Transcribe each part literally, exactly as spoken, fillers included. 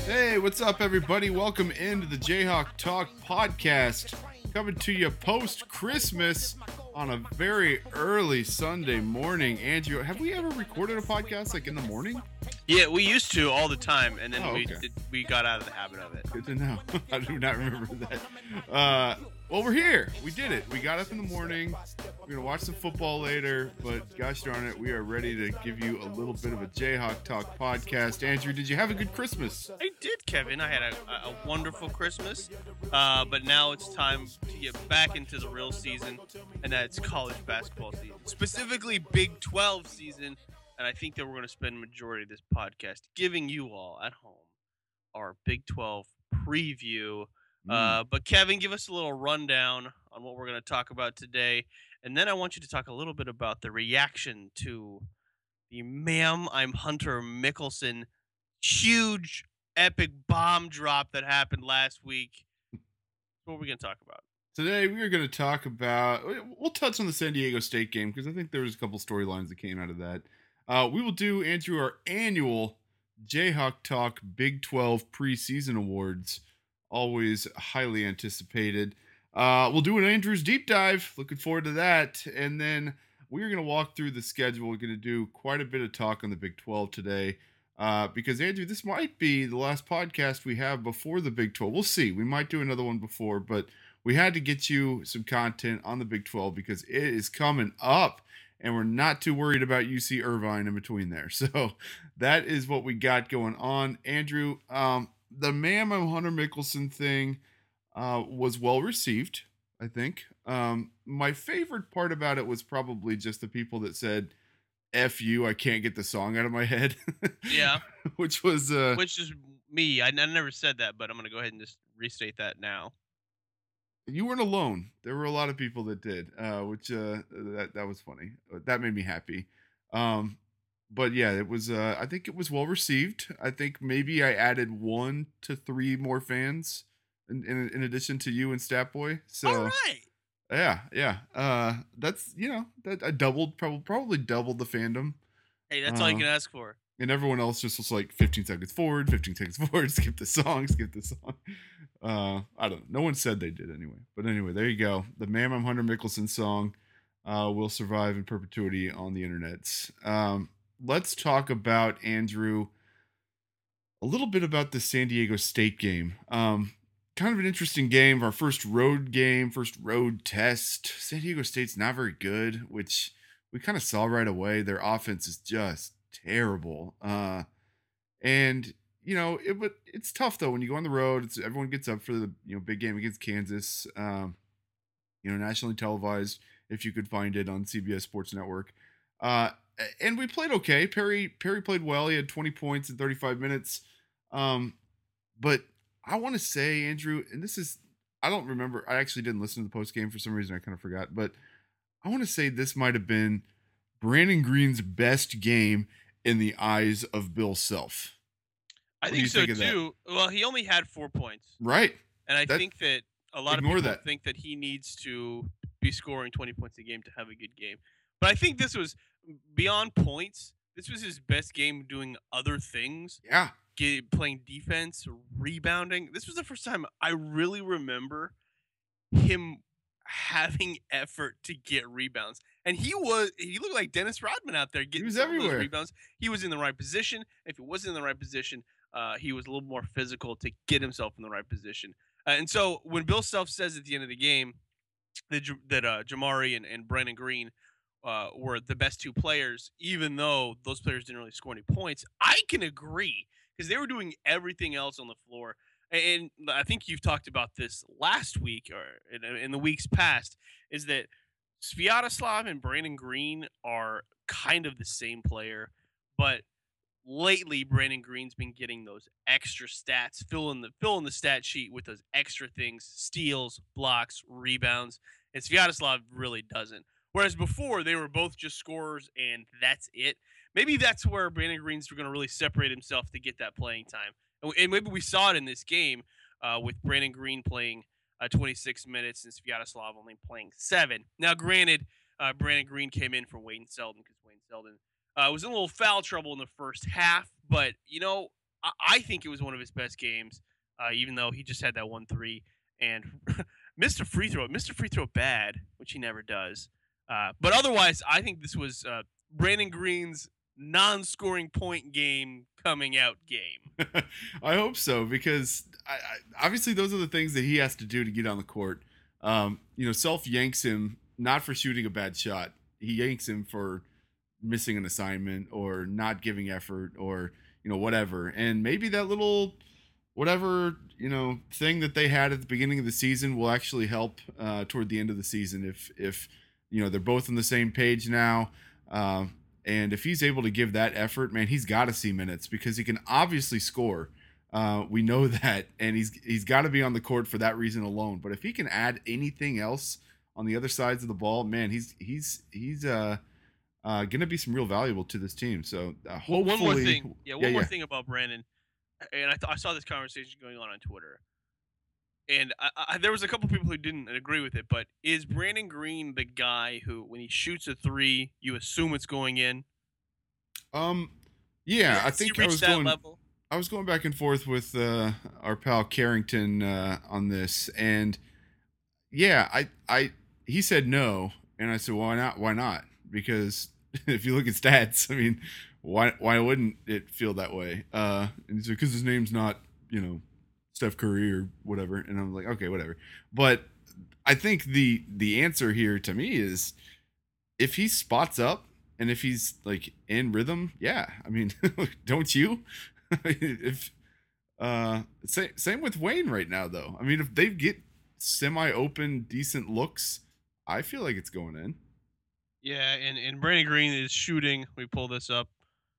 Hey, what's up, everybody? Welcome into the Jayhawk Talk podcast. Coming to you post Christmas on a very early Sunday morning. Andrew, have we ever recorded a podcast like in the morning? Yeah, we used to all the time, and then Oh, we okay. did, we got out of the habit of it. Good to know. I do not remember that. Uh, well, we're here. We did it. We got up in the morning. We're going to watch some football later, but gosh darn it, we are ready to give you a little bit of a Jayhawk Talk podcast. Andrew, did you have a good Christmas? I did, Kevin. I had a, a wonderful Christmas, uh, but now it's time to get back into the real season, and that's college basketball season, specifically Big twelve season. And I think that we're going to spend the majority of this podcast giving you all at home our Big twelve preview. Mm. Uh, but Kevin, give us a little rundown on what we're going to talk about today. And then I want you to talk a little bit about the reaction to the Ma'am, I'm Hunter Mickelson huge, epic bomb drop that happened last week. What are we going to talk about? Today, we are going to talk about, we'll touch on the San Diego State game because I think there was a couple storylines that came out of that. Uh, we will do, Andrew, our annual Jayhawk Talk Big twelve preseason awards. Always highly anticipated. Uh, we'll do an Andrew's deep dive. Looking forward to that. And then we're going to walk through the schedule. We're going to do quite a bit of talk on the Big twelve today. Uh, because, Andrew, this might be the last podcast we have before the Big twelve. We'll see. We might do another one before, but we had to get you some content on the Big twelve because it is coming up. And we're not too worried about U C Irvine in between there. So that is what we got going on. Andrew, um, the Ma'am, I'm Hunter Mickelson thing uh, was well received, I think. Um, my favorite part about it was probably just the people that said, F you, I can't get the song out of my head. Yeah. Which was... Uh, Which is me. I, I never said that, but I'm going to go ahead and just restate that now. You weren't alone. There were a lot of people that did, uh, which uh, that that was funny. That made me happy. Um, but yeah, it was. Uh, I think it was well received. I think maybe I added one to three more fans in in, in addition to you and Statboy. So all right. Yeah, yeah. Uh, that's you know that I doubled probably probably doubled the fandom. Hey, that's uh, all you can ask for. And everyone else just was like fifteen seconds forward, fifteen seconds forward, skip the song, skip the song. Uh, I don't know. No one said they did anyway. But anyway, there you go. The Ma'am, I'm Hunter Mickelson song uh, will survive in perpetuity on the internet. Um, let's talk about, Andrew, a little bit about the San Diego State game. Um, kind of an interesting game. Our first road game, first road test. San Diego State's not very good, which we kind of saw right away. Their offense is just terrible. Uh, and you know, it but it's tough though when you go on the road. It's everyone gets up for the you know big game against Kansas. Um, you know, nationally televised if you could find it on C B S Sports Network. Uh, and we played okay. Perry Perry played well. He had twenty points in thirty-five minutes. Um, but I want to say, Andrew, and this is I don't remember. I actually didn't listen to the post game for some reason. I kind of forgot. But I want to say this might have been Brandon Green's best game in the eyes of Bill Self. I What do think you so think of that? too. Well, he only had four points, Right. and I That- think that a lot of ignore people that. think that he needs to be scoring twenty points a game to have a good game. But I think this was beyond points. This was his best game doing other things, Yeah. get, playing defense, rebounding. This was the first time I really remember him having effort to get rebounds. And he was he looked like Dennis Rodman out there getting was some of those everywhere. rebounds. He was in the right position. If he wasn't in the right position, uh, he was a little more physical to get himself in the right position. Uh, and so when Bill Self says at the end of the game that J- that uh, Jamari and, and Brandon Green uh, were the best two players, even though those players didn't really score any points, I can agree because they were doing everything else on the floor. And I think you've talked about this last week or in, in the weeks past, is that Sviatoslav and Brandon Green are kind of the same player, but lately Brandon Green's been getting those extra stats, filling the filling the stat sheet with those extra things, steals, blocks, rebounds, and Sviatoslav really doesn't. Whereas before they were both just scorers and that's it. Maybe that's where Brandon Green's going to really separate himself to get that playing time. And, and maybe we saw it in this game uh, with Brandon Green playing uh, twenty-six minutes and Sviatoslav only playing seven. Now, granted, uh, Brandon Green came in for Wayne Selden because Wayne Selden uh, was in a little foul trouble in the first half. But, you know, I, I think it was one of his best games, uh, even though he just had that one three and missed a free throw. Missed a free throw bad, which he never does. Uh, but otherwise, I think this was uh, Brandon Green's non-scoring point game coming out game. I hope so because I, I, obviously those are the things that he has to do to get on the court. Um, you know, Self yanks him not for shooting a bad shot. He yanks him for missing an assignment or not giving effort or you know whatever. And maybe that little whatever you know thing that they had at the beginning of the season will actually help uh, toward the end of the season if if you know they're both on the same page now. Uh, and if he's able to give that effort, man, he's got to see minutes because he can obviously score. Uh, we know that, and he's he's got to be on the court for that reason alone. But if he can add anything else on the other sides of the ball, man, he's he's he's uh, uh gonna be some real valuable to this team. So uh, Well, hopefully, one more thing, yeah, one yeah, more yeah. thing about Brandon, and I th- I saw this conversation going on on Twitter, and I, I, there was a couple people who didn't agree with it. But is Brandon Green the guy who, when he shoots a three, you assume it's going in? Um, yeah, I Has he think I reached was that going. level? I was going back and forth with uh, our pal Carrington uh, on this, and yeah, I, I, he said no, and I said why not? Why not? Because if you look at stats, I mean, why why wouldn't it feel that way? Uh, and he said because his name's not you know Steph Curry or whatever, and I'm like okay, whatever. But I think the the answer here to me is if he spots up and if he's like in rhythm, yeah. I mean, don't you? if uh, same same with Wayne right now though. I mean, if they get semi-open, decent looks, I feel like it's going in. Yeah, and and Brandon Green is shooting. We pull this up.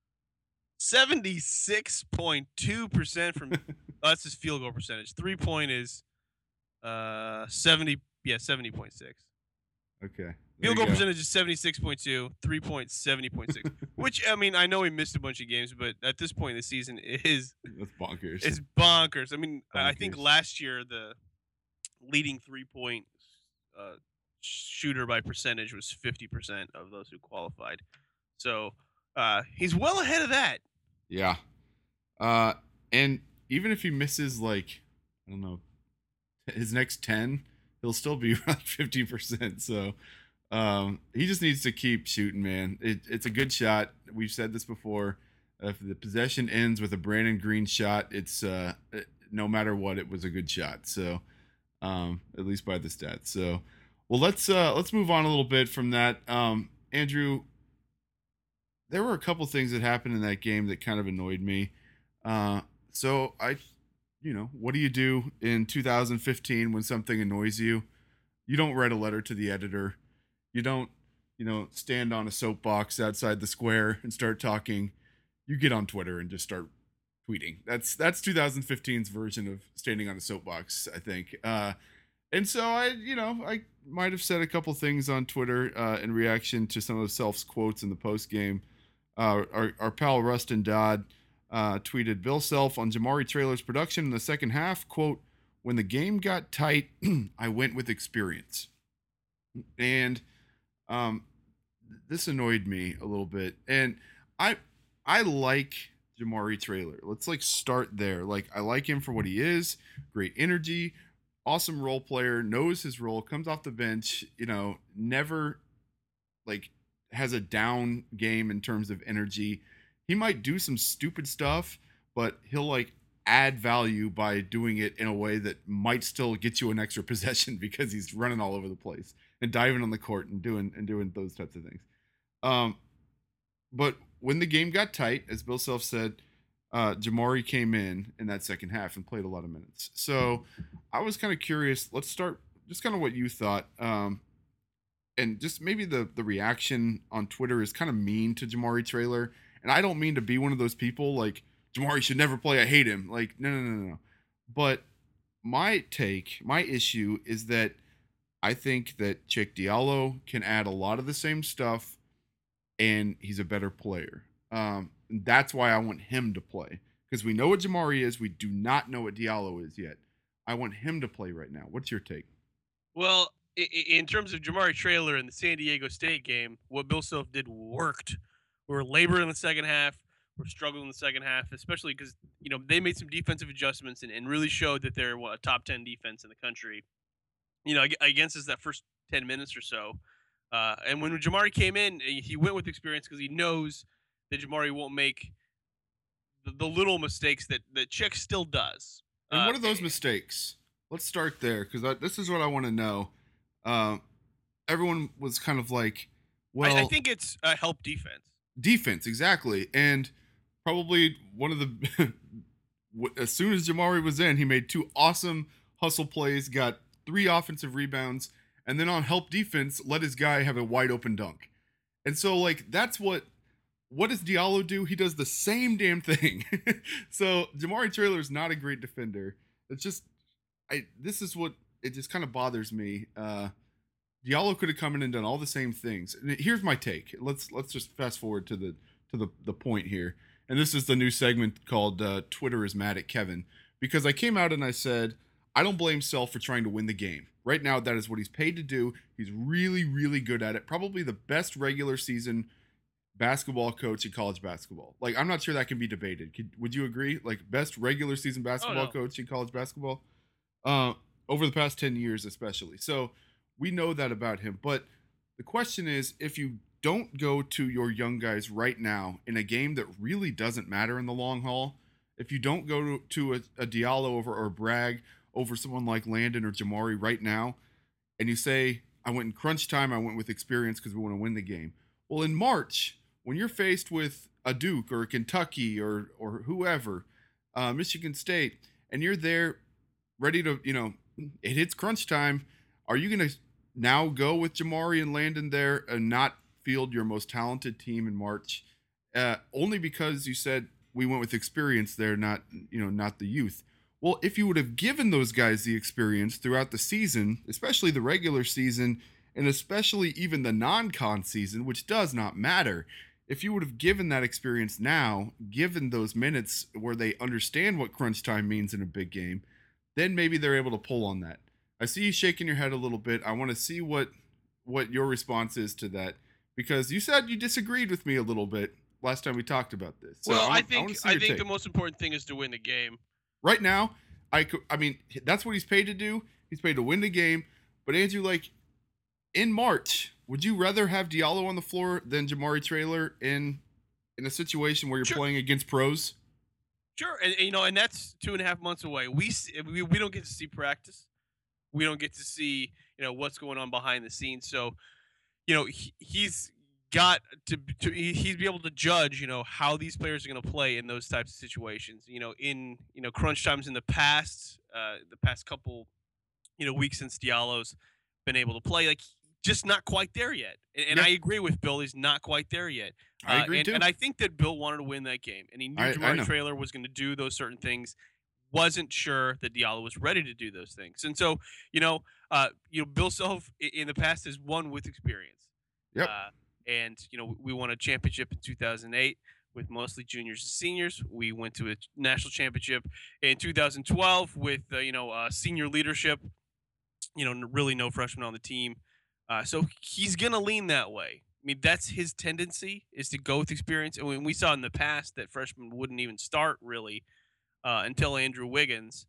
seventy-six point two percent from oh, that's his field goal percentage. Three point is uh seventy yeah, seventy point six. Okay, there Field you goal go. percentage is seventy-six point two, three point seventy point six. Which I mean, I know he missed a bunch of games, but at this point in the season it is That's bonkers. is bonkers. I mean, I I think Bonkers. last year the leading three point uh, shooter by percentage was fifty percent of those who qualified. So uh, he's well ahead of that. Yeah. Uh, and even if he misses like I don't know his next ten, he'll still be around fifty percent. So um, he just needs to keep shooting, man. It, it's a good shot. We've said this before. If the possession ends with a Brandon Green shot, it's uh, it, no matter what, it was a good shot. So um, at least by the stats. So well, let's uh, let's move on a little bit from that. Um, Andrew, there were a couple things that happened in that game that kind of annoyed me. Uh, so I, you know, what do you do in two thousand fifteen when something annoys you? You don't write a letter to the editor. You don't, you know, stand on a soapbox outside the square and start talking. You get on Twitter and just start tweeting. That's that's two thousand fifteen's version of standing on a soapbox, I think. Uh, and so I, you know, I might have said a couple things on Twitter uh, in reaction to some of Self's quotes in the post game. Uh, our, our pal Rustin Dodd uh, tweeted Bill Self on Jamari Traylor's production in the second half. Quote, when the game got tight, I went with experience. And um, this annoyed me a little bit. And I I like Jamari Traylor. Let's like start there. Like I like him for what he is. Great energy, awesome role player, knows his role, comes off the bench, you know, never like has a down game in terms of energy. He might do some stupid stuff, but he'll like add value by doing it in a way that might still get you an extra possession because he's running all over the place and diving on the court and doing and doing those types of things. Um, but when the game got tight, as Bill Self said, uh, Jamari came in in that second half and played a lot of minutes. So I was kind of curious. Let's start just kind of what you thought. Um, and just maybe the the reaction on Twitter is kind of mean to Jamari Traylor. And I don't mean to be one of those people like Jamari should never play. I hate him. Like, no, no, no, no. But my take, my issue is that I think that Chick Diallo can add a lot of the same stuff and he's a better player. Um, and that's why I want him to play because we know what Jamari is. We do not know what Diallo is yet. I want him to play right now. What's your take? Well, i- i- in terms of Jamari Traylor in the San Diego State game, what Bill Self did worked. We were laboring in the second half. were struggling in the second half, especially because you know they made some defensive adjustments and, and really showed that they're what, a top ten defense in the country. You know, ag- against us that first ten minutes or so. Uh, and when Jamari came in, he he went with experience because he knows that Jamari won't make the, the little mistakes that that Chick still does. And Uh, what are those mistakes? Let's start there because this is what I want to know. Uh, everyone was kind of like, well, I, I think it's a help defense. defense, exactly. And probably one of the, as soon as Jamari was in, he made two awesome hustle plays, got three offensive rebounds, and then on help defense, let his guy have a wide open dunk. And so, like, that's what, what does Diallo do? He does the same damn thing. So Jamari Traylor is not a great defender. It's just, I, this is what, it just kind of bothers me. Uh, Diallo could have come in and done all the same things. And here's my take. Let's let's just fast forward to the to the the point here. And this is the new segment called uh, Twitter is mad at Kevin, because I came out and I said I don't blame Self for trying to win the game. Right now, that is what he's paid to do. He's really really good at it. Probably the best regular season basketball coach in college basketball. Like, I'm not sure that can be debated. Could, would you agree? Like, best regular season basketball Oh, no. coach in college basketball uh, over the past ten years, especially. So we know that about him. But the question is, if you don't go to your young guys right now in a game that really doesn't matter in the long haul, if you don't go to, to a, a Diallo over or Bragg over someone like Landon or Jamari right now, and you say, I went in crunch time, I went with experience because we want to win the game. Well, in March, when you're faced with a Duke or a Kentucky or or whoever, uh, Michigan State, and you're there ready to, you know, it hits crunch time, are you going to now go with Jamari and Landon there and not field your most talented team in March? Uh, only because you said we went with experience there, not, you know, not the youth. Well, if you would have given those guys the experience throughout the season, especially the regular season, and especially even the non-con season, which does not matter, if you would have given that experience now, given those minutes where they understand what crunch time means in a big game, then maybe they're able to pull on that. I see you shaking your head a little bit. I want to see what what your response is to that, because you said you disagreed with me a little bit last time we talked about this. So well, I, I want, think I, I, I think the most important thing is to win the game. Right now, I could, I mean, that's what he's paid to do. He's paid to win the game. But Andrew, like, in March, would you rather have Diallo on the floor than Jamari Traylor in in a situation where you're Sure. playing against pros? Sure, and, and you know, and that's two and a half months away. We, see, we we don't get to see practice. We don't get to see, you know, what's going on behind the scenes. So, you know, he, he's got to, to he, he's be able to judge, you know, how these players are going to play in those types of situations. You know, in you know crunch times in the past, uh, the past couple, you know, weeks since Diallo's been able to play, like just not quite there yet. And, and Yeah. I agree with Bill; he's not quite there yet. I Uh, agree and, too. and I think that Bill wanted to win that game, and he knew I- I Jamari know. Traylor was going to do those certain things. Wasn't sure that Diallo was ready to do those things, and so you know, uh, you know, Bill Self i- in the past has won with experience. Yep. Uh, and you know, we won a championship in two thousand eight with mostly juniors and seniors. We went to a national championship in two thousand twelve with uh, you know uh, senior leadership. You know, n- really no freshmen on the team. Uh, so he's gonna lean that way. I mean, that's his tendency is to go with experience. And when we saw in the past that freshmen wouldn't even start really uh, until Andrew Wiggins,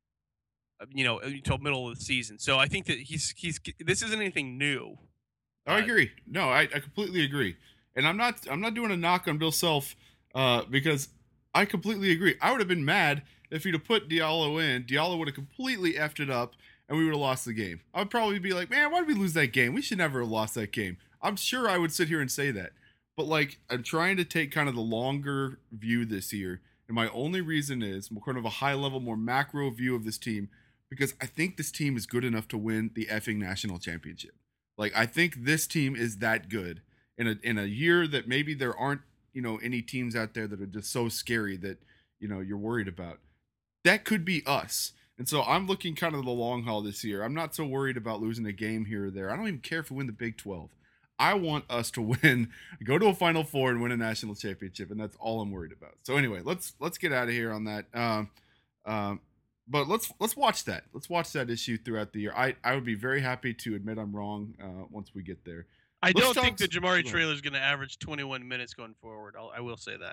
uh, you know, until middle of the season. So I think that he's he's this isn't anything new. I Uh, agree. No, I, I completely agree. And I'm not I'm not doing a knock on Bill Self uh, because I completely agree. I would have been mad if he'd have put Diallo in. Diallo would have completely effed it up and we would have lost the game. I would probably be like, man, why did we lose that game? We should never have lost that game. I'm sure I would sit here and say that. But like, I'm trying to take kind of the longer view this year. And my only reason is more kind of a high level, more macro view of this team, because I think this team is good enough to win the effing national championship. Like, I think this team is that good in a in a year that maybe there aren't, you know, any teams out there that are just so scary that, you know, you're worried about. That could be us. And so I'm looking kind of the long haul this year. I'm not so worried about losing a game here or there. I don't even care if we win the Big twelve. I want us to win, go to a Final Four and win a national championship, and that's all I'm worried about. So anyway, let's let's get out of here on that. Um, um, but let's let's watch that. Let's watch that issue throughout the year. I, I would be very happy to admit I'm wrong uh, once we get there. I Let's don't talk- think that Jamari Go ahead. Traylor is going to average twenty-one minutes going forward. I'll, I will say that. Of course.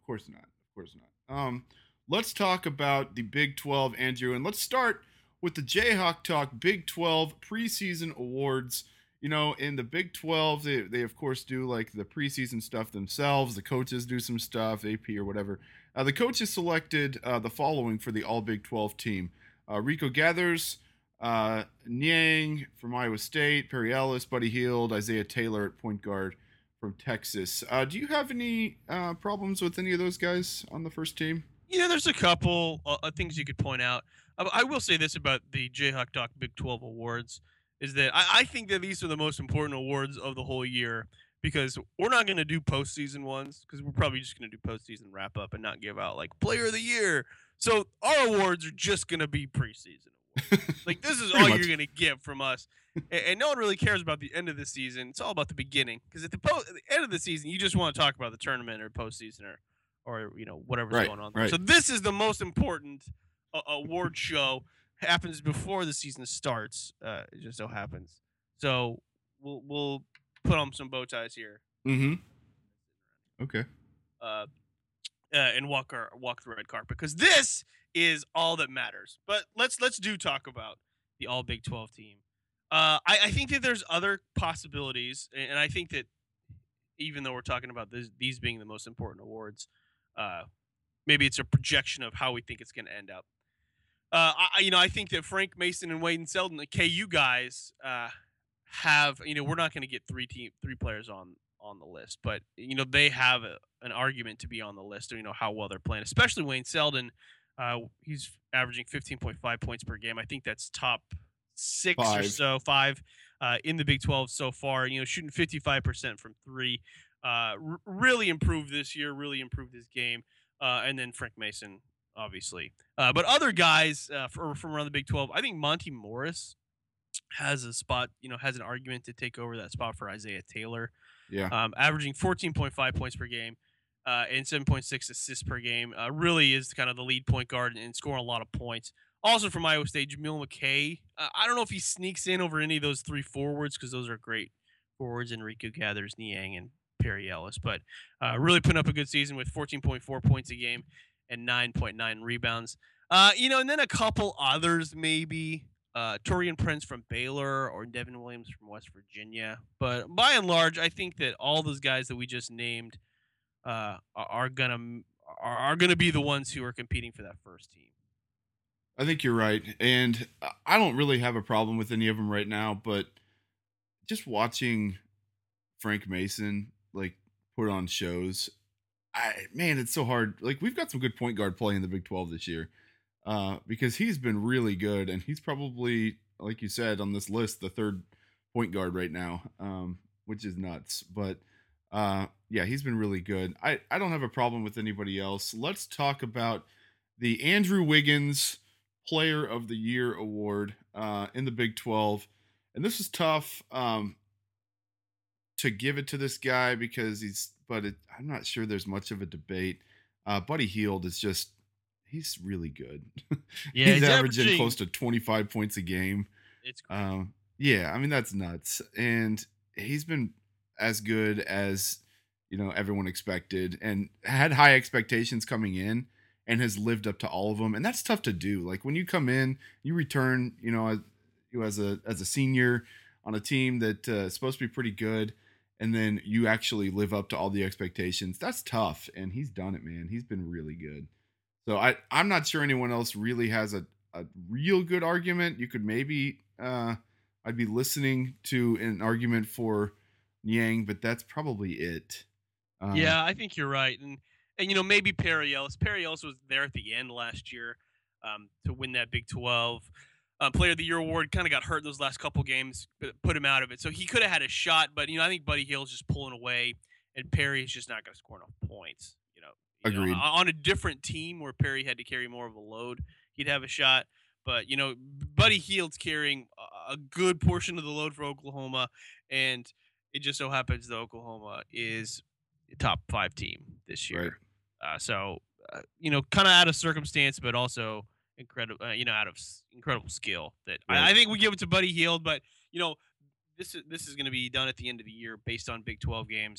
course not. Of course not. Um, let's talk about the Big twelve, Andrew, and let's start with the Jayhawk Talk Big twelve preseason awards. You know, in the Big twelve, they, they of course do like the preseason stuff themselves. The coaches do some stuff, A P or whatever. Uh, the coaches selected uh, the following for the All Big twelve team: uh, Rico Gathers, uh, Niang from Iowa State, Perry Ellis, Buddy Hield, Isaiah Taylor at point guard from Texas. Uh, do you have any uh, problems with any of those guys on the first team? Yeah, there's a couple uh, things you could point out. Uh, I will say this about the Jayhawk Talk Big twelve awards is that I, I think that these are the most important awards of the whole year because we're not going to do postseason ones because we're probably just going to do postseason wrap up and not give out like Player of the Year. So our awards are just going to be preseason awards. Like this is all much. You're going to get from us. And, and no one really cares about the end of the season. It's all about the beginning because at the, po- at the end of the season, you just want to talk about the tournament or postseason or or you know whatever's right, going on. Right. So this is the most important uh, award show. Happens before the season starts. Uh, it just so happens. So we'll we'll put on some bow ties here. Mm-hmm. Okay. Uh, uh, and walk our walk the red carpet because this is all that matters. But let's let's do talk about the All Big twelve team. Uh, I, I think that there's other possibilities, and I think that even though we're talking about this, these being the most important awards, uh, maybe it's a projection of how we think it's going to end up. Uh, I, you know, I think that Frank Mason and Wayne Selden, the K U guys, uh, have, you know, we're not going to get three team, three players on, on the list, but, you know, they have a, an argument to be on the list, you know, how well they're playing, especially Wayne Selden. Uh, he's averaging fifteen point five points per game. I think that's top six five. or so, five uh, in the Big twelve so far, you know, shooting fifty-five percent from three, uh, r- really improved this year, really improved his game. Uh, and then Frank Mason, obviously. Uh, but other guys uh, for, from around the Big twelve, I think Monty Morris has a spot, you know, has an argument to take over that spot for Isaiah Taylor. Yeah. Um, averaging fourteen point five points per game uh, and seven point six assists per game. Uh, really is kind of the lead point guard and scoring a lot of points. Also from Iowa State, Jamil McKay. Uh, I don't know if he sneaks in over any of those three forwards because those are great forwards, Enrico Gathers, Niang, and Perry Ellis. But uh, really putting up a good season with fourteen point four points a game and nine point nine rebounds. Uh, you know, and then a couple others maybe. Uh, Torian Prince from Baylor or Devin Williams from West Virginia. But by and large, I think that all those guys that we just named uh, are, are gonna are, are gonna be the ones who are competing for that first team. I think you're right, and I don't really have a problem with any of them right now. But just watching Frank Mason like put on shows, I man, it's so hard. Like we've got some good point guard play in the Big twelve this year. Uh, because he's been really good, and he's probably, like you said, on this list, the third point guard right now, um, which is nuts. But uh, yeah, he's been really good. I, I don't have a problem with anybody else. Let's talk about the Andrew Wiggins Player of the Year award uh, in the Big twelve. And this is tough um, to give it to this guy because he's, but it, I'm not sure there's much of a debate. Uh, Buddy Hield is just, he's really good. Yeah, he's, he's averaging, averaging close to twenty-five points a game. It's great. Um, yeah, I mean that's nuts, and he's been as good as you know everyone expected, and had high expectations coming in, and has lived up to all of them. And that's tough to do. Like when you come in, you return, you know, as, you as a as a senior on a team that uh, is supposed to be pretty good, and then you actually live up to all the expectations. That's tough, and he's done it, man. He's been really good. So I, I'm not sure anyone else really has a, a real good argument. You could maybe, uh, I'd be listening to an argument for Niang, but that's probably it. Um, yeah, I think you're right. And, and you know, maybe Perry Ellis. Perry Ellis was there at the end last year um, to win that Big twelve. Uh, Player of the Year award, kind of got hurt those last couple games, but put him out of it. So he could have had a shot, but, you know, I think Buddy Hield's just pulling away, and Perry's just not going to score enough points, you know. You Agreed. know, on a different team where Perry had to carry more of a load, he'd have a shot. But, you know, Buddy Hield's carrying a good portion of the load for Oklahoma, and it just so happens that Oklahoma is a top five team this year. Right. Uh, so, uh, you know, kind of out of circumstance, but also incredible, uh, you know, out of s- incredible skill. That right. I, I think we give it to Buddy Hield, but, you know, this is, this is going to be done at the end of the year based on Big twelve games.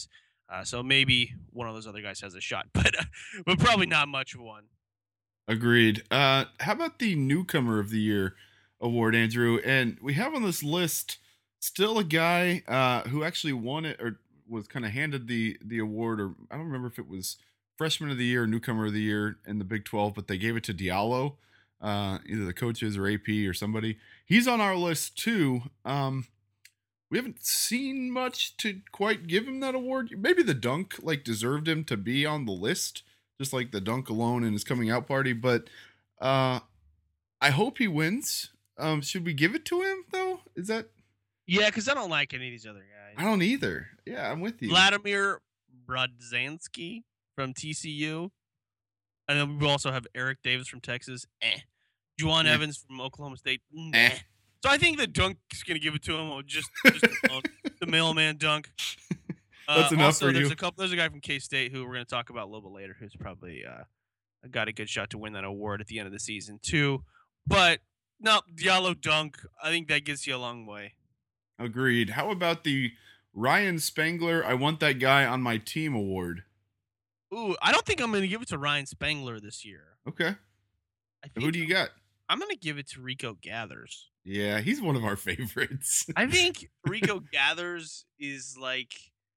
Uh, so maybe one of those other guys has a shot, but uh, but probably not much of one. Agreed. Uh, how about the newcomer of the year award, Andrew? And we have on this list still a guy uh, who actually won it or was kind of handed the the award, or I don't remember if it was freshman of the year, newcomer of the year in the Big twelve, but they gave it to Diallo, uh, either the coaches or A P or somebody. He's on our list too. Um, we haven't seen much to quite give him that award. Maybe the dunk like deserved him to be on the list, just like the dunk alone in his coming out party. But uh, I hope he wins. Um, should we give it to him though? Is that? Yeah, because I don't like any of these other I guys. don't either. Yeah, I'm with you. Vladimir Brodzansky from T C U, and then we also have Eric Davis from Texas. Eh. Juwan Eh. Evans from Oklahoma State. Nah. Eh. So I think the dunk's gonna give it to him. Or just, just alone. The mailman dunk. Uh, That's enough also, for there's you. a couple. There's a guy from K State who we're gonna talk about a little bit later, who's probably uh, got a good shot to win that award at the end of the season too. But no, Diallo dunk. I think that gets you a long way. Agreed. How about the Ryan Spangler? I want that guy on my team award. Ooh, I don't think I'm gonna give it to Ryan Spangler this year. Okay. I think Who do you got? I'm gonna give it to Rico Gathers. Yeah, he's one of our favorites. I think Rico Gathers is like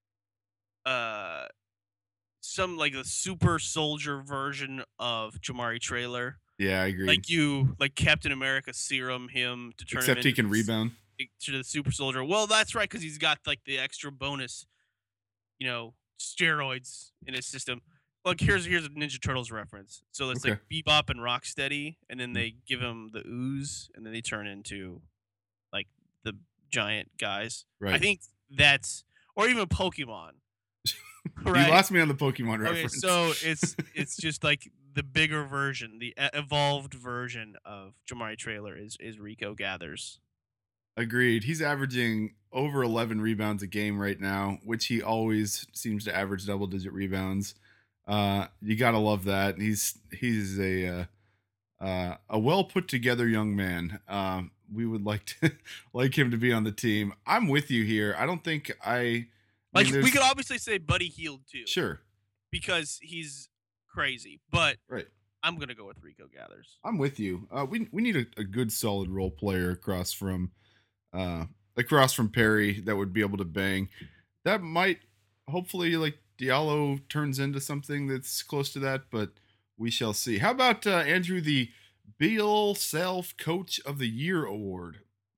uh some like the super soldier version of Jamari Trailer. Yeah, I agree. Like you like Captain America serum him to turn Except him he into can this- rebound. to the super soldier. Well, that's right, because he's got like the extra bonus, you know, steroids in his system. Look, here's here's a Ninja Turtles reference. So it's like Bebop and Rocksteady, and then they give him the ooze, and then they turn into like the giant guys. Right. I think that's, or even Pokemon. Right. You lost me on the Pokemon Okay, reference. so it's it's just like the bigger version, the e- evolved version of Jamari Trailer is is Rico Gathers. Agreed. He's averaging over eleven rebounds a game right now, which he always seems to average double digit rebounds. Uh, you gotta love that. He's he's a uh, uh, a well put together young man. Um, we would like to like him to be on the team. I'm with you here. I don't think I. I Like mean, we there's- could obviously say Buddy Healed too, Sure. because he's crazy. But Right. I'm gonna go with Rico Gathers. I'm with you. Uh, we we need a, a good solid role player across from uh across from Perry that would be able to bang. That might hopefully like Diallo turns into something that's close to that, but we shall see. How about uh, Andrew, the Bill Self Coach of the Year award?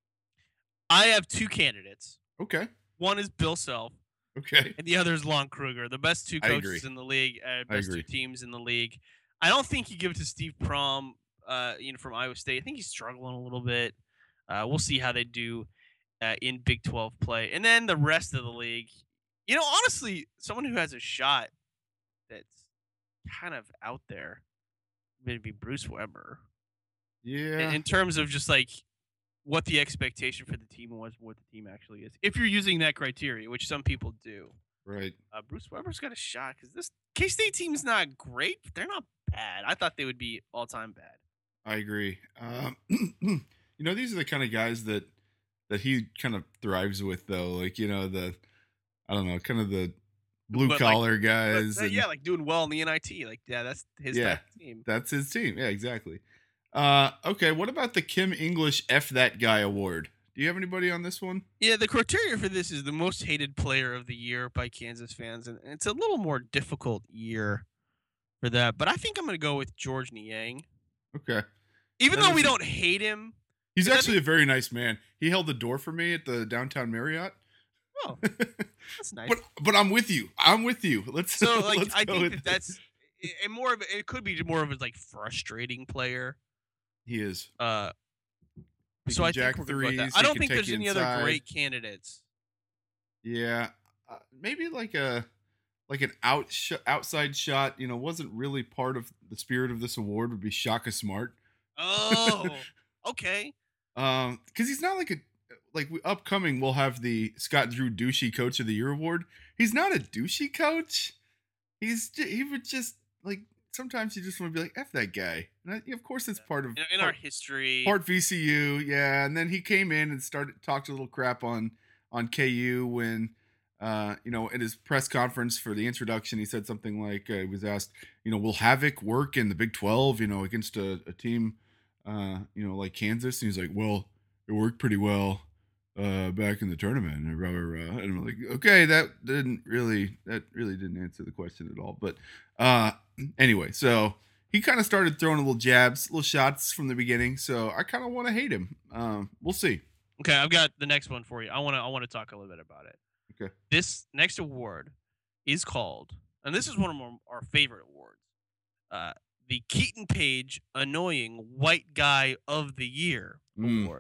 I have two candidates. Okay. One is Bill Self, Okay. and the other is Lon Kruger. The best two I agree. coaches in the league, uh, I best two agree. teams in the league. I don't think you give it to Steve Prom, uh, you know, from Iowa State. I think he's struggling a little bit. Uh, we'll see how they do uh, in Big twelve play, and then the rest of the league. You know, honestly, someone who has a shot that's kind of out there would be Bruce Weber. Yeah. In, in terms of just like what the expectation for the team was, what the team actually is. If you're using that criteria, which some people do, Right. uh, Bruce Weber's got a shot because this K-State team's not great, but they're not bad. I thought they would be all-time bad. I agree. Um, you know, these are the kind of guys that that he kind of thrives with, though. Like, you know, the I don't know, kind of the blue But, like, collar But, guys. uh, and yeah, like doing well in the N I T. Like, yeah, that's his Yeah. type of team. that's his team. Yeah, exactly. Uh, okay, what about the Kim English F That Guy award? Do you have anybody on this one? Yeah, the criteria for this is the most hated player of the year by Kansas fans, and it's a little more difficult year for that. But I think I'm going to go with George Niang. Okay. Even That though we is a- don't hate him. He's But I actually a very nice man. He held the door for me at the downtown Marriott. Oh, that's nice. But but I'm with you. I'm with you. Let's So, like, let's I go think with that this. that's and more of a- it could be more of a like frustrating player. He is. Uh, He so can I jack think we're good with threes, that. I he don't can think take there's you any other inside. great candidates. Yeah, uh, maybe like a like an out sh- outside shot. You know, wasn't really part of the spirit of this award. Would be Shaka Smart. Oh, okay. Um, because he's not like a like we, upcoming. We'll have the Scott Drew Douchey Coach of the Year award. He's not a douchey coach. He's ju- he would just like sometimes you just want to be like F that guy. And I, of course, it's part of In, in our part, history, part V C U. Yeah, and then he came in and started talked a little crap on on K U when Uh, you know, at his press conference for the introduction, he said something like, uh, he was asked, you know, will Havoc work in the Big twelve, you know, against a, a team, uh, you know, like Kansas? And he's like, well, it worked pretty well uh, back in the tournament. And, blah, blah, blah. And I'm like, okay, that didn't really, that really didn't answer the question at all. But uh, anyway, so he kind of started throwing little jabs, little shots from the beginning. So I kind of want to hate him. Um, we'll see. Okay, I've got the next one for you. I want to I want to talk a little bit about it. Okay. This next award is called, and this is one of our, our favorite awards, uh, the Keaton Page Annoying White Guy of the Year Mm. Award.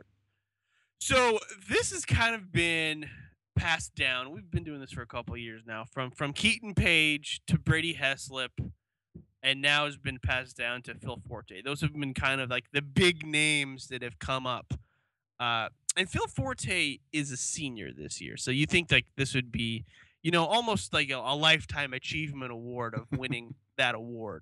So this has kind of been passed down. We've been doing this for a couple of years now, from from Keaton Page to Brady Heslip, and now has been passed down to Phil Forte. Those have been kind of like the big names that have come up. Uh, and Phil Forte is a senior this year, so you think like this would be, you know, almost like a, a lifetime achievement award of winning that award.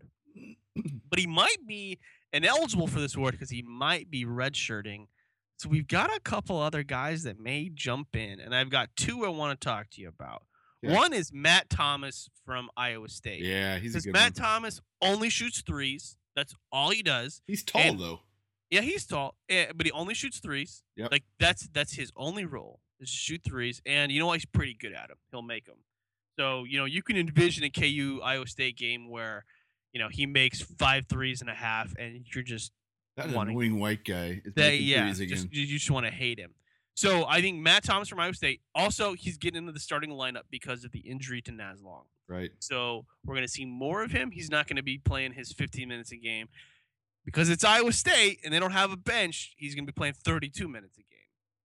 But he might be ineligible for this award because he might be redshirting. So we've got a couple other guys that may jump in, and I've got two I want to talk to you about. Yeah. One is Matt Thomas from Iowa State. Yeah, he's a Because good Matt one. Thomas only shoots threes. That's all he does. He's tall and- though. Yeah, he's tall, eh, but he only shoots threes. Yep. Like that's that's his only role is to shoot threes, and you know what? He's pretty good at them. He'll make them. So you know you can envision a K U Iowa State game where you know he makes five threes and a half, and you're just That wanting- annoying white guy is that, making yeah, threes again. just, you just want to hate him. So I think Matt Thomas from Iowa State. Also, he's getting into the starting lineup because of the injury to Naz Long. Right. So we're going to see more of him. He's not going to be playing his fifteen minutes a game because it's Iowa State and they don't have a bench. He's going to be playing thirty-two minutes a game.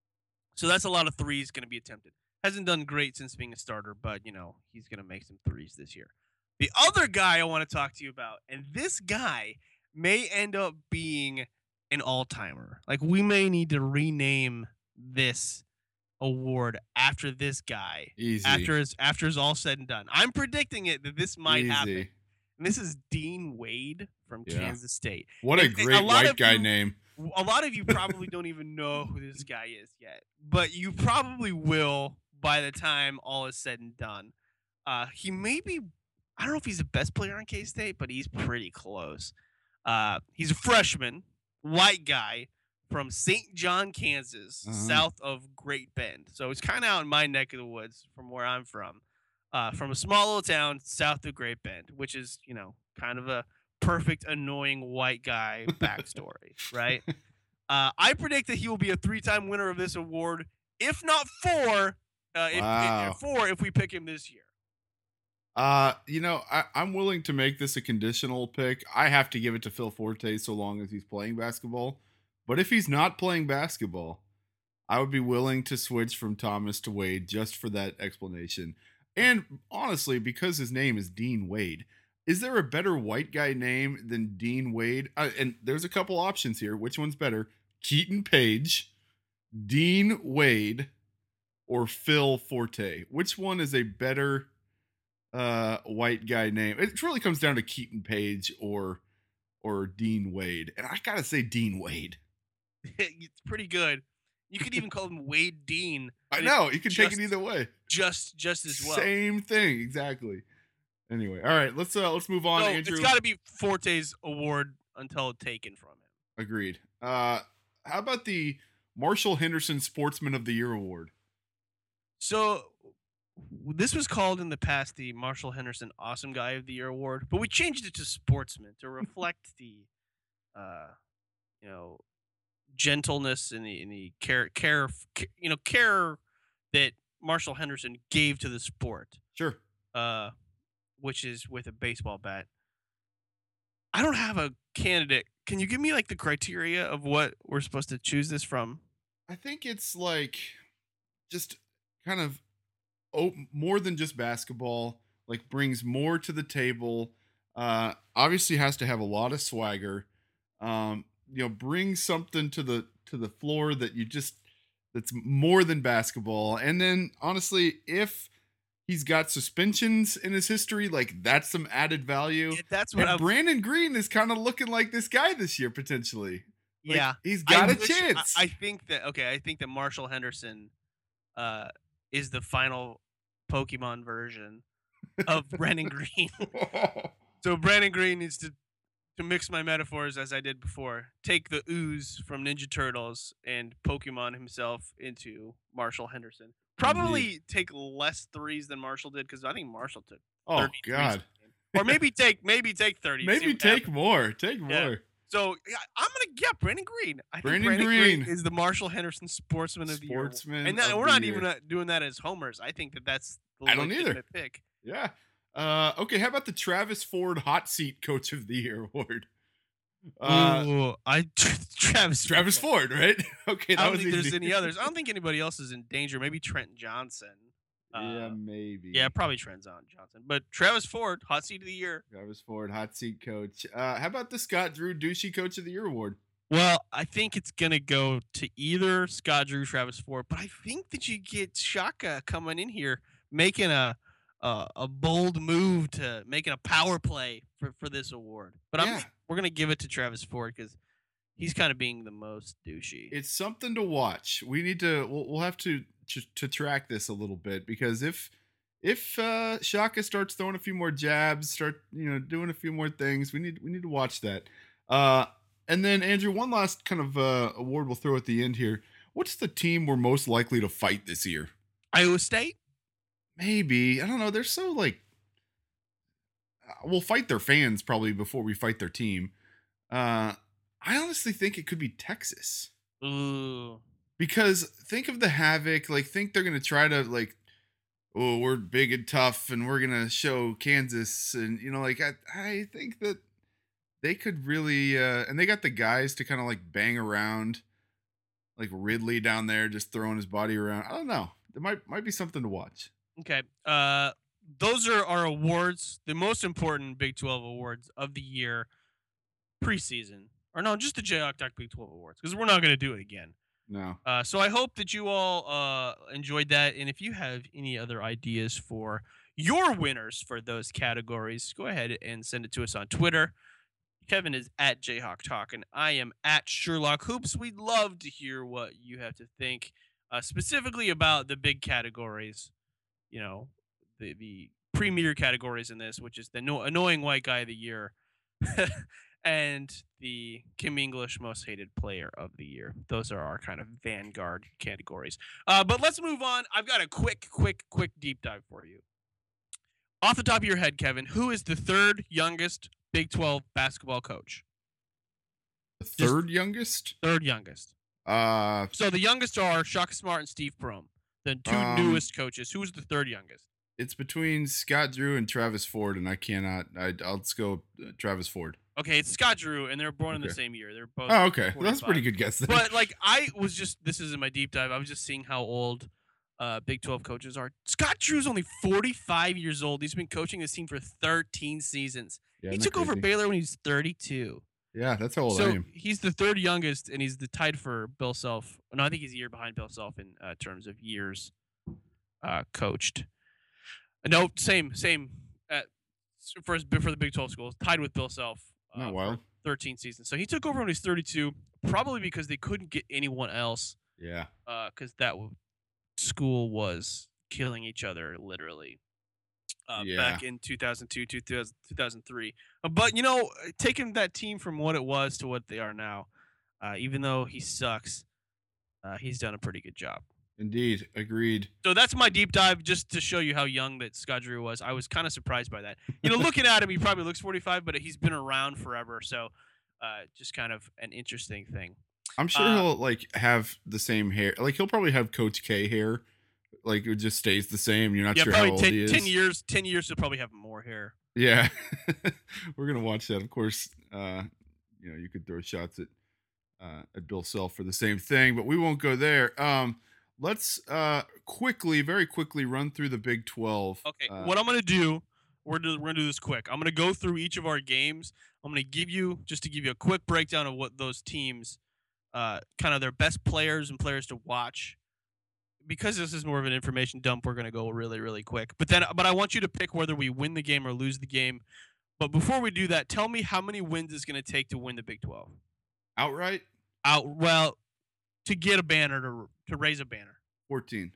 So that's a lot of threes going to be attempted. Hasn't done great since being a starter, but, you know, he's going to make some threes this year. The other guy I want to talk to you about, and this guy may end up being an all-timer. Like, we may need to rename this award after this guy. Easy. After it's after it's all said and done. I'm predicting it that this might Easy. happen. And this is Dean Wade from Yeah. Kansas State. What a And- and great a lot white of guy you- name. A lot of you probably don't even know who this guy is yet, but you probably will by the time all is said and done. Uh, he may be, I don't know if he's the best player on K-State, but he's pretty close. Uh, he's a freshman, white guy from Saint John, Kansas, Uh-huh. south of Great Bend. So it's kind of out in my neck of the woods from where I'm from. Uh, from a small little town south of Great Bend, which is, you know, kind of a perfect annoying white guy backstory, right? Uh, I predict that he will be a three-time winner of this award, if not four. Uh, if, Wow. if, four if we pick him this year. Uh, you know, I, I'm willing to make this a conditional pick. I have to give it to Phil Forte so long as he's playing basketball. But if he's not playing basketball, I would be willing to switch from Thomas to Wade just for that explanation. And honestly, because his name is Dean Wade, is there a better white guy name than Dean Wade? Uh, and there's a couple options here. Which one's better? Keaton Page, Dean Wade, or Phil Forte? Which one is a better uh, white guy name? It really comes down to Keaton Page or or Dean Wade. And I gotta say Dean Wade. It's pretty good. You could even call him Wade Dean. I but know, you can take it just- either way. Just just as well. Same thing, exactly. Anyway, all right, let's uh let's move on. So Andrew. it's got to be Forte's award until taken from him. Agreed. Uh, how about the Marshall Henderson Sportsman of the Year award? So this was called in the past the Marshall Henderson Awesome Guy of the Year award, but we changed it to Sportsman to reflect the, uh, you know, gentleness and the and the care care you know care that Marshall Henderson gave to the sport. Sure. Uh, which is with a baseball bat. I don't have a candidate. Can you give me like the criteria of what we're supposed to choose this from? I think it's like just kind of oh, more than just basketball, like brings more to the table. Uh, obviously has to have a lot of swagger. Um, you know, brings something to the to the floor that you just that's more than basketball. And then honestly, if he's got suspensions in his history, like that's some added value. Yeah, that's what And I. Brandon Green is kind of looking like this guy this year potentially. Like, Yeah, he's I got a wish- I- chance. I, think that okay. I think that Marshall Henderson, uh, is the final Pokemon version of Brandon Green. So Brandon Green needs to to mix my metaphors as I did before. Take the ooze from Ninja Turtles and Pokemon himself into Marshall Henderson. Probably Indeed. take less threes than Marshall did because I think Marshall took Oh thirty threes God. in the game. Or maybe take maybe take thirty. see Maybe what take happens. more. Take more. Yeah. So yeah, I'm gonna yeah, Brandon Green. I think Brandon Brandon Green. Green is the Marshall Henderson Sportsman of the Year. Sportsman And that, of we're the not year. even uh, doing that as homers. I think that that's the I don't either. legitimate pick. Yeah. Uh, okay. How about the Travis Ford Hot Seat Coach of the Year award? Uh, Ooh, I Travis Travis Ford, right? Okay, that I don't was think there's easy. any others. I don't think anybody else is in danger. Maybe Trent Johnson. Yeah, Uh, maybe. yeah, probably Trent Zon- Johnson. But Travis Ford, hot seat of the year. Travis Ford Hot Seat Coach. Uh, how about the Scott Drew Douchey Coach of the Year award? Well, I think it's gonna go to either Scott Drew, Travis Ford, but I think that you get Shaka coming in here making a a, a bold move to making a power play for, for this award. But I'm Yeah. we're gonna give it to Travis Ford because he's kind of being the most douchey. It's something to watch. We need to. We'll, we'll have to, to to track this a little bit because if if uh, Shaka starts throwing a few more jabs, start you know doing a few more things, we need we need to watch that. Uh, and then Andrew, one last kind of uh, award we'll throw at the end here. What's the team we're most likely to fight this year? Iowa State. Maybe I don't know. They're so like uh, we'll fight their fans probably before we fight their team. Uh, I honestly think it could be Texas. Ooh. Because think of the havoc, like think they're gonna try to like, oh, we're big and tough, and we're gonna show Kansas, and you know, like I, I think that they could really, uh, and they got the guys to kind of like bang around, like Ridley down there, just throwing his body around. I don't know, there might might be something to watch. Okay. Uh, those are our awards, the most important Big twelve awards of the year, preseason, or no, just the Jayhawk Talk Big twelve awards, because we're not going to do it again. No, Uh, so I hope that you all uh, enjoyed that, and if you have any other ideas for your winners for those categories, go ahead and send it to us on Twitter. Kevin is at Jayhawk Talk, and I am at Sherlock Hoops. We'd love to hear what you have to think, uh, specifically about the big categories. You know, the the premier categories in this, which is the no- annoying white guy of the year, and the Kim English most hated player of the year. Those are our kind of vanguard categories. Uh, but let's move on. I've got a quick, quick, quick deep dive for you. Off the top of your head, Kevin, who is the third youngest Big twelve basketball coach? the third youngest. Third youngest. Uh, So the youngest are Shaka Smart and Steve Prohm, the two Um, newest coaches. Who's the third youngest? it's between Scott Drew and Travis Ford, and I cannot. I, I'll let's go uh, Travis Ford. Okay, it's Scott Drew, and they're born in the Okay. same year. They're both. Oh, okay, that's a pretty forty-five. good guess. Then. But like, I was just this is in my deep dive. I was just seeing how old uh, Big twelve coaches are. Scott Drew's only forty-five years old. He's been coaching this team for thirteen seasons. Yeah, he isn't took that over crazy? Baylor when he was thirty-two. Yeah, that's how old So I am. he's the third youngest, and he's the tied for Bill Self. No, I think he's a year behind Bill Self in uh, terms of years uh, coached. Uh, No, same, same. At, for his, for the Big twelve schools, tied with Bill Self. Isn't that Uh, wild? for thirteen seasons. So he took over when he was thirty-two, probably because they couldn't get anyone else, Yeah. because that w- school was killing each other literally. Uh, Yeah. Back in two thousand two, two thousand, two thousand three. Uh, but, you know, taking that team from what it was to what they are now, uh, even though he sucks, uh, he's done a pretty good job. Indeed. Agreed. So that's my deep dive just to show you how young that Scott Drew was. I was kind of surprised by that. You know, looking at him, he probably looks forty-five, but he's been around forever. So uh, just kind of an interesting thing. I'm sure Uh, he'll like have the same hair. Like he'll probably have Coach K hair. Like it just stays the same. You're not Yeah, sure how probably old ten, he is. ten years. ten years, he'll probably have more hair. Yeah. We're gonna watch that. Of course, uh, you know, you could throw shots at uh at Bill Self for the same thing, but we won't go there. Um let's uh quickly, very quickly run through the Big twelve. Okay, Uh, what I'm gonna do, we're, do, we're gonna do this quick. I'm gonna go through each of our games. I'm gonna give you just to give you a quick breakdown of what those teams, uh, kind of their best players and players to watch. Because this is more of an information dump, we're gonna go really, really quick. But then, but I want you to pick whether we win the game or lose the game. But before we do that, tell me how many wins it's gonna take to win the Big twelve. outright Out well, to get a banner to to raise a banner. fourteen.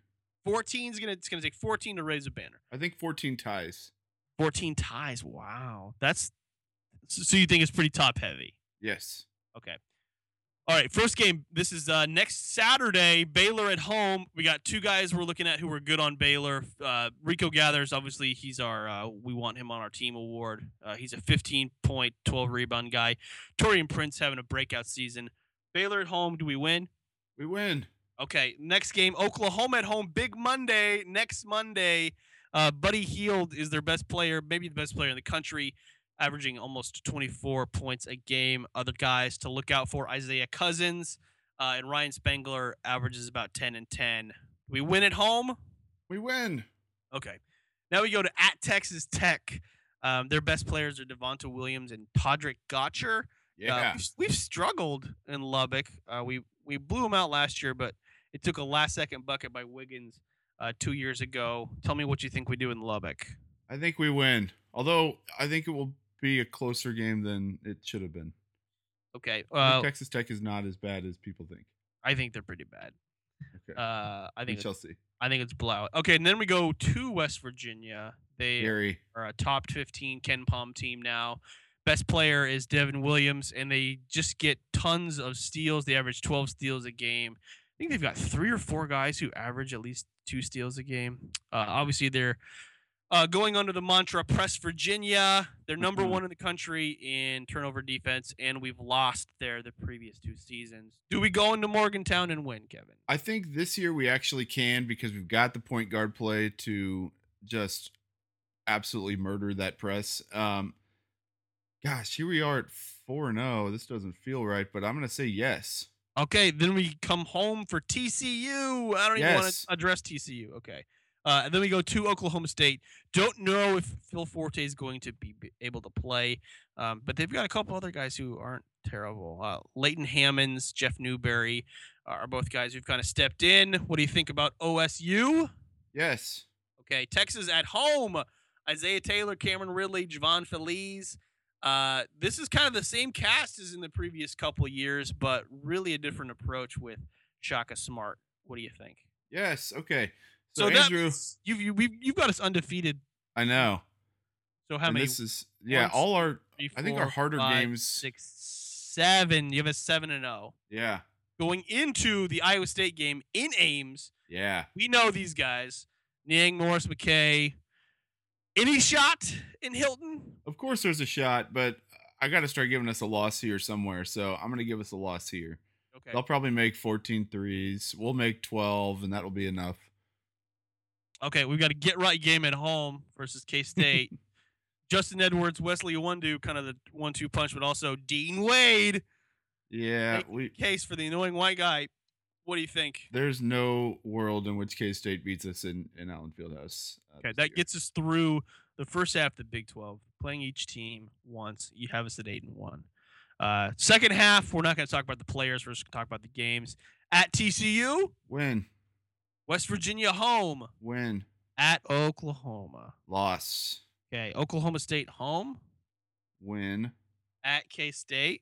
fourteen is gonna it's gonna take fourteen to raise a banner. I think fourteen ties. fourteen ties. Wow, that's so you think it's pretty top heavy. Yes. Okay. All right, first game. This is uh, next Saturday. Baylor at home. We got two guys we're looking at who are good on Baylor. Uh, Rico Gathers, obviously, he's our. Uh, we want him on our team award. Uh, he's a fifteen point, twelve rebound guy. Torian Prince having a breakout season. Baylor at home. Do we win? We win. Okay. Next game. Oklahoma at home. Big Monday. Next Monday. Uh, Buddy Hield is their best player, maybe the best player in the country, averaging almost twenty-four points a game. Other guys to look out for: Isaiah Cousins uh, and Ryan Spangler averages about ten and ten. We win at home. We win. Okay. Now we go to at Texas Tech. Um, their best players are Devonta Williams and Todrick Gotcher. Yeah. Uh, we've, we've struggled in Lubbock. Uh, we we blew them out last year, but it took a last second bucket by Wiggins uh, two years ago. Tell me what you think we do in Lubbock. I think we win. Although I think it will be a closer game than it should have been. Okay. I Uh, think Texas Tech is not as bad as people think. I think they're pretty bad. Okay. Uh, I we think shall it's, see. I think it's blowout. Okay, and then we go to West Virginia. They Gary. are a top fifteen Ken Palm team now. Best player is Devin Williams, and they just get tons of steals. They average twelve steals a game. I think they've got three or four guys who average at least two steals a game. Uh, obviously, they're uh, going under the mantra "Press Virginia." They're number Mhm. one in the country in turnover defense, and we've lost there the previous two seasons. Do we go into Morgantown and win, Kevin? I think this year we actually can because we've got the point guard play to just absolutely murder that press. Um, gosh, here we are at four and oh. This doesn't feel right, but I'm going to say yes. Okay, then we come home for T C U. I don't even want Yes. to address T C U. Okay. Uh, and then we go to Oklahoma State. Don't know if Phil Forte is going to be b- able to play, um, but they've got a couple other guys who aren't terrible. Uh, Leighton Hammonds, Jeff Newberry are both guys who've kind of stepped in. What do you think about O S U? Yes. Okay, Texas at home. Isaiah Taylor, Cameron Ridley, Javon Feliz. Uh, this is kind of the same cast as in the previous couple of years, but really a different approach with Shaka Smart. What do you think? Yes. Okay. So, So, that Andrew, means you've you, we've, you've got us undefeated. I know. So how And many? this is yeah, One, all our Three, I think our four, harder five, games six, seven. You have a seven and zero Yeah. going into the Iowa State game in Ames. Yeah. We know these guys: Niang, Morris, McKay. Any shot in Hilton? Of course there's a shot, but I got to start giving us a loss here somewhere. So I'm going to give us a loss here. Okay. They'll probably make fourteen threes. We'll make twelve, and that'll be enough. Okay, we've got a get right game at home versus K State. Justin Edwards, Wesley Iwundu, kind of the one two punch, but also Dean Wade. Yeah, Make we Case for the annoying white guy. What do you think? there's no world in which K-State beats us in, in Allen Fieldhouse. uh, Okay, this that year. gets us through the first half of the Big twelve, playing each team once. You have us at eight and one. Uh, second half, we're not going to talk about the players. We're just going to talk about the games. At T C U, Win. West Virginia home. Win. At Oklahoma. Loss. Okay, Oklahoma State home. Win. At K State.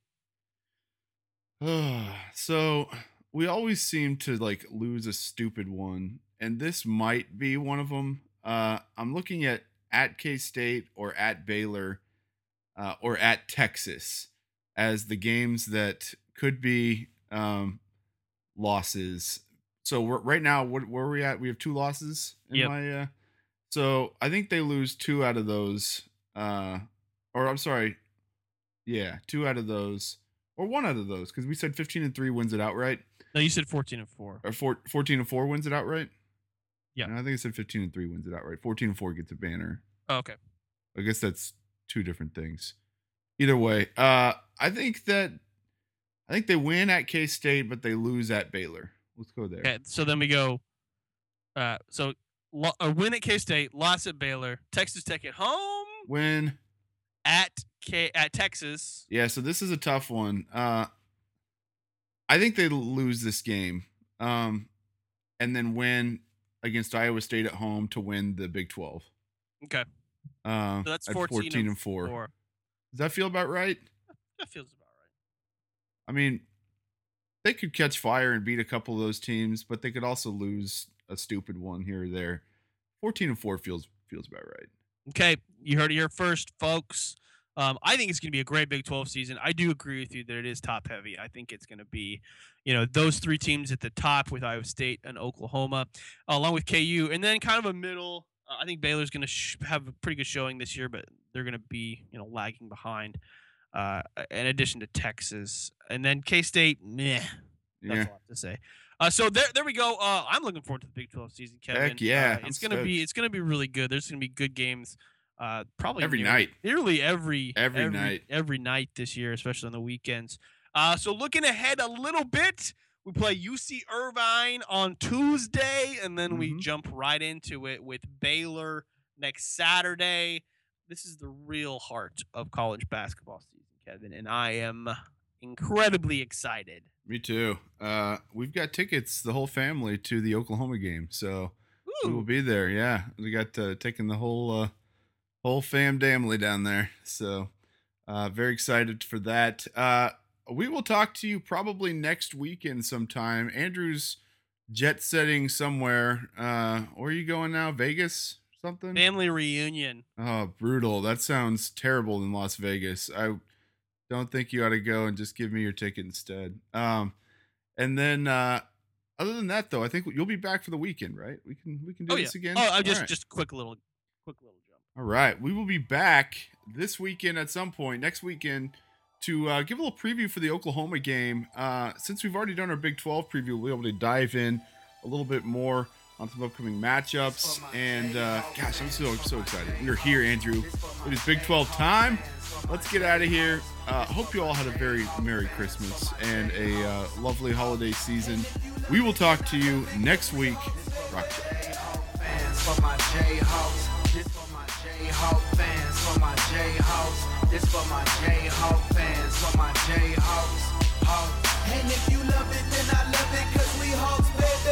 So we always seem to like lose a stupid one, and this might be one of them. Uh, I'm looking at at K-State or at Baylor uh, or at Texas as the games that could be um, losses. So we're, right now, what, where are we at? We have two losses in Yep. my. Uh, so I think they lose two out of those. Uh, or I'm sorry, yeah, two out of those, or one out of those, because we said fifteen and three wins it outright, No, you said fourteen and four. or four, fourteen and four wins it outright. Yeah. No, I think I said fifteen and three wins it outright. fourteen and four gets a banner. Oh, okay. I guess that's two different things. Either way, uh, I think that I think they win at K State, but they lose at Baylor. Let's go there. Okay, so then we go. Uh, so lo- a win at K State, loss at Baylor, Texas Tech at home, Win. at K at Texas. Yeah, so this is a tough one. Uh, I think they lose this game, um, and then win against Iowa State at home to win the Big twelve. Okay, Uh, so that's at fourteen, and four. four. Does that feel about right? That feels about right. I mean, they could catch fire and beat a couple of those teams, but they could also lose a stupid one here or there. fourteen and four feels feels about right. Okay, you heard it here first, folks. Um, I think it's going to be a great Big twelve season. I do agree with you that it is top heavy. I think it's going to be, you know, those three teams at the top with Iowa State and Oklahoma, uh, along with K U, and then kind of a middle. Uh, I think Baylor's going to sh- have a pretty good showing this year, but they're going to be, you know, lagging behind. Uh, in addition to Texas, and then K State, meh. That's Yeah. a lot to say. Uh, so there, there we go. Uh, I'm looking forward to the Big twelve season, Kevin. Heck yeah, Uh, it's I'm gonna be, stoked. it's gonna be really good. There's gonna be good games. Uh, probably Every nearly- night. nearly every Every night. every night this year, especially on the weekends. Uh, so looking ahead a little bit, we play U C Irvine on Tuesday, and then we Mhm. jump right into it with Baylor next Saturday. This is the real heart of college basketball season, Kevin, and I am incredibly excited. Me too. Uh, we've got tickets, the whole family, to the Oklahoma game, so we will Ooh. be there. Yeah, we got uh, taking the whole uh, whole fam family down there, so uh, very excited for that. Uh, we will talk to you probably next weekend sometime. Andrew's jet setting somewhere. Uh, where are you going now? Vegas? Something? Family reunion. Oh, brutal. That sounds terrible in Las Vegas. I don't think you ought to go and just give me your ticket instead. Um, and then uh, other than that, though, I think you'll be back for the weekend, right? We can we can do Oh yeah. this again. Oh, I All just right. just quick little, quick little jump. All right, we will be back this weekend at some point next weekend to uh, give a little preview for the Oklahoma game. Uh, since we've already done our Big twelve preview, we'll be able to dive in a little bit more on some upcoming matchups. And uh, gosh, I'm so so excited. We are here, Andrew. It is Big twelve time. Let's get out of here. Uh, hope you all had a very Merry Christmas and a uh, lovely holiday season. We will talk to you next week. Rock it. Fans for my Jayhawks. This for my Jayhawk fans. For my Jayhawks. This for my Jayhawk fans. For my Jayhawks. Hawks. And if you love it, then I love it, cause we Hawks,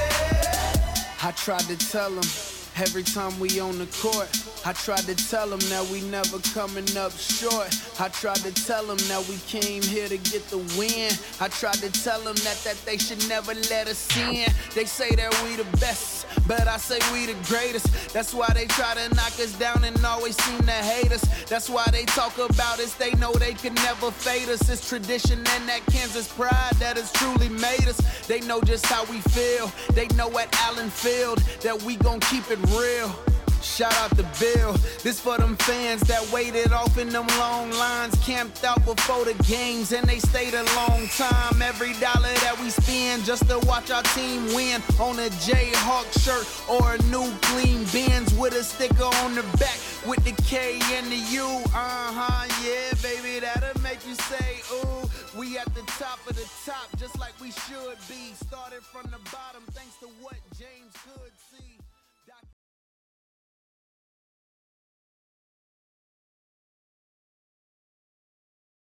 baby. I tried to tell them every time we on the court. I tried to tell them that we never coming up short. I tried to tell them that we came here to get the win. I tried to tell them that, that they should never let us in. They say that we the best, but I say we the greatest. That's why they try to knock us down and always seem to hate us. That's why they talk about us, they know they can never fade us. It's tradition and that Kansas pride that has truly made us. They know just how we feel. They know at Allen Field that we gon' keep it real. Shout out to Bill. This for them fans that waited off in them long lines, camped out before the games, and they stayed a long time. Every dollar that we spend just to watch our team win, on a Jayhawk shirt or a new clean Benz with a sticker on the back with the K and the U. Uh-huh, yeah, baby, that'll make you say, ooh. We at the top of the top, just like we should be. Started from the bottom, thanks to what James Good said.